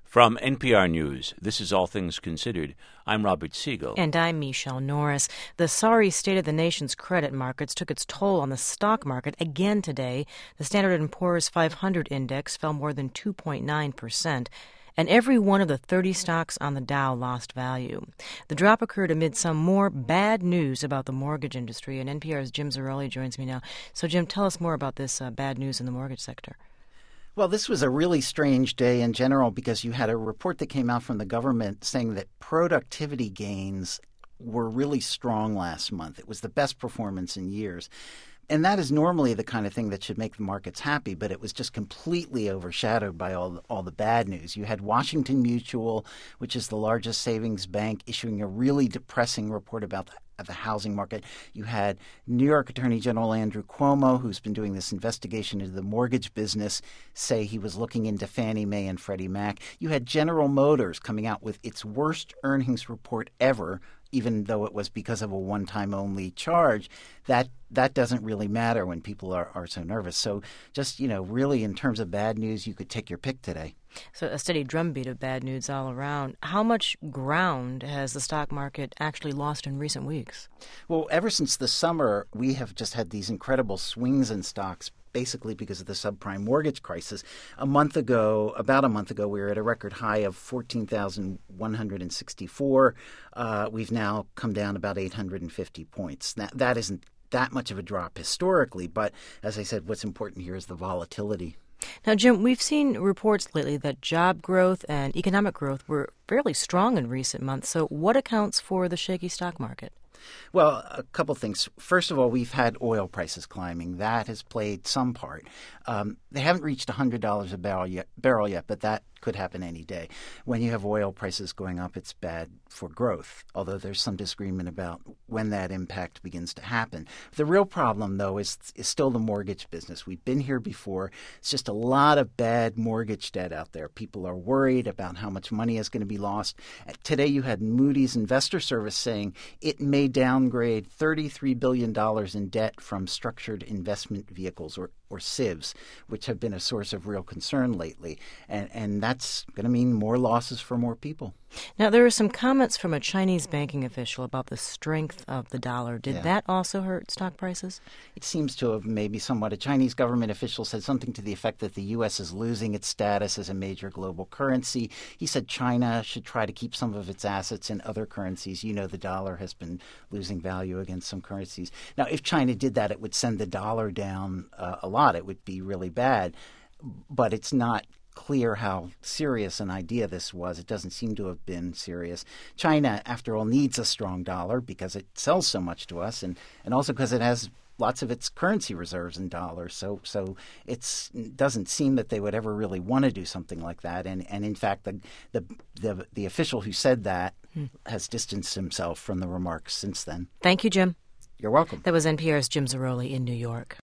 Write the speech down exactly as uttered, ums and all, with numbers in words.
From N P R News, this is All Things Considered. I'm Robert Siegel. And I'm Michelle Norris. The sorry state of the nation's credit markets took its toll on the stock market again today. The Standard and Poor's five hundred index fell more than two point nine percent. And every one of the thirty stocks on the Dow lost value. The drop occurred amid some more bad news about the mortgage industry, and N P R's Jim Zarroli joins me now. So, Jim, tell us more about this uh, bad news in the mortgage sector. Well, this was a really strange day in general because you had a report that came out from the government saying that productivity gains were really strong last month. It was the best performance in years. And that is normally the kind of thing that should make the markets happy, but it was just completely overshadowed by all the, all the bad news. You had Washington Mutual, which is the largest savings bank, issuing a really depressing report about the, the housing market. You had New York Attorney General Andrew Cuomo, who's been doing this investigation into the mortgage business, say he was looking into Fannie Mae and Freddie Mac. You had General Motors coming out with its worst earnings report ever, even though it was because of a one-time only charge. That that doesn't really matter when people are, are so nervous. So just, you know, really in terms of bad news, you could take your pick today. So a steady drumbeat of bad news all around. How much ground has the stock market actually lost in recent weeks? Well, ever since the summer, we have just had these incredible swings in stocks, basically because of the subprime mortgage crisis. A month ago, about a month ago, we were at a record high of fourteen thousand one hundred sixty-four. Uh, we've now come down about eight hundred fifty points. That, that isn't that much of a drop historically, but as I said, what's important here is the volatility. Now, Jim, we've seen reports lately that job growth and economic growth were fairly strong in recent months. So what accounts for the shaky stock market? Well, a couple things. First of all, we've had oil prices climbing. That has played some part. Um, they haven't reached one hundred dollars a barrel yet, barrel yet, but that could happen any day. When you have oil prices going up, it's bad for growth, although there's some disagreement about when that impact begins to happen. The real problem, though, is, is still the mortgage business. We've been here before. It's just a lot of bad mortgage debt out there. People are worried about how much money is going to be lost. Today you had Moody's Investor Service saying it may downgrade thirty-three billion dollars in debt from structured investment vehicles, or, or S I Vs, which have been a source of real concern lately. And, and that's going to mean more losses for more people. Now, there are some comments from a Chinese banking official about the strength of the dollar. Did Yeah. that also hurt stock prices? It seems to have maybe somewhat. A Chinese government official said something to the effect that the U S is losing its status as a major global currency. He said China should try to keep some of its assets in other currencies. You know, the dollar has been losing value against some currencies. Now, if China did that, it would send the dollar down uh, a lot. It would be really bad. But it's not clear how serious an idea this was. It doesn't seem to have been serious. China, after all, needs a strong dollar because it sells so much to us, and, and also because it has lots of its currency reserves in dollars. So so it's, it doesn't seem that they would ever really want to do something like that. And, and in fact, the, the, the, the official who said that hmm. has distanced himself from the remarks since then. Thank you, Jim. You're welcome. That was N P R's Jim Zarroli in New York.